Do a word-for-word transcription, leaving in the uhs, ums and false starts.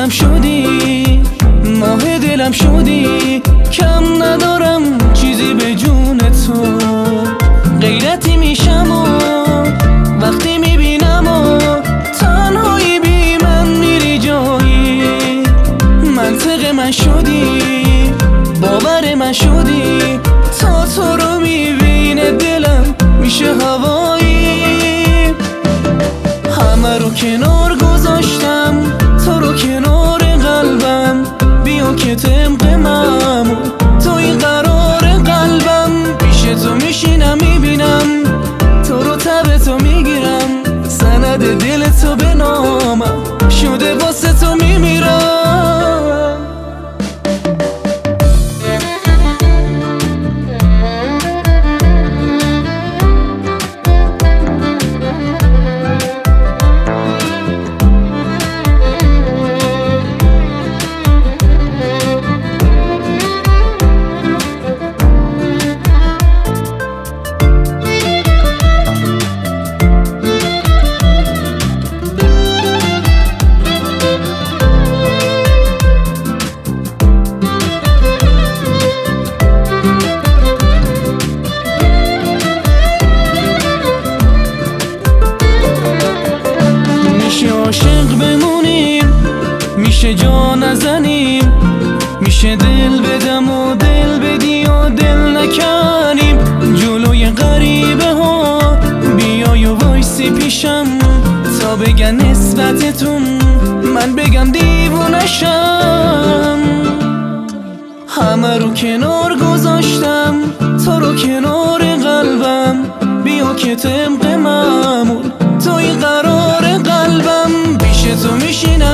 دلم شدی، ماه دلم شدی، کم ندارم چیزی به جون تو. غیرتی میشم و وقتی میبینم و تنهایی بی من میری جایی. منطق من شدی، باور من شدی، تا تو رو میبینه دلم میشه هوایی. همه رو کنار گذاشتم، تو رو کنار قلبم، بیا که طبق معمول توی قرار قلبم. پیش تو میشینم میبینم تو رو تب تو میگیرم، سند دل تو به نامم شده واسه تو میمیرم. عاشق بمونیم، میشه جا نزنیم، میشه دل بدم و دل بدی و دل نکنیم. جلوی غریبه ها بیای و وایسی پیشم، تا بگن نسبتتون من بگم دیوونشم. همه رو کنار گذاشتم، تو رو کنار قلبم، بیا که طبق معمول توی قرار قلبم. پیش تو میشینم